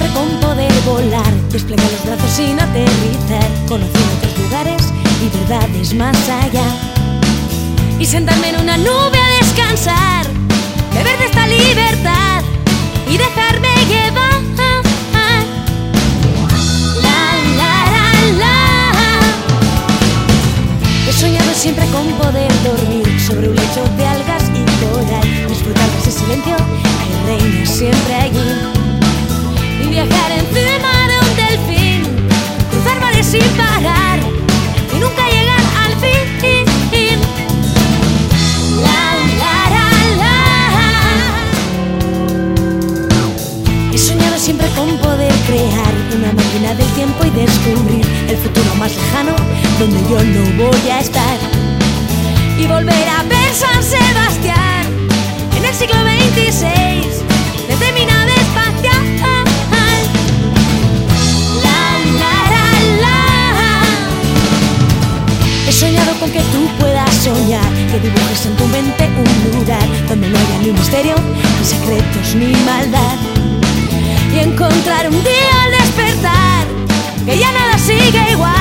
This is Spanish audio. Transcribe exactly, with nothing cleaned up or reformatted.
siempre con poder volar, desplegar los brazos sin aterrizar, conocer otros lugares y verdades más allá, y sentarme en una nube a descansar, beber de esta libertad y dejarme llevar. La, la, la, la. He soñado siempre con poder dormir sobre un lecho de algas y coral, disfrutar de ese silencio que reina siempre allí, y viajar encima de un delfín, cruzar mares sin parar y nunca llegar al fin. La, la, la, la. He soñado siempre con poder crear una máquina del tiempo y descubrir el futuro más lejano donde yo no voy a estar, y volver a ver San Sebastián en el siglo veintiséis desde mi nave espacial. He soñado con que tú puedas soñar, que dibujes en tu mente un lugar donde no haya ni misterio, ni secretos, ni maldad, y encontrar un día al despertar que ya nada sigue igual.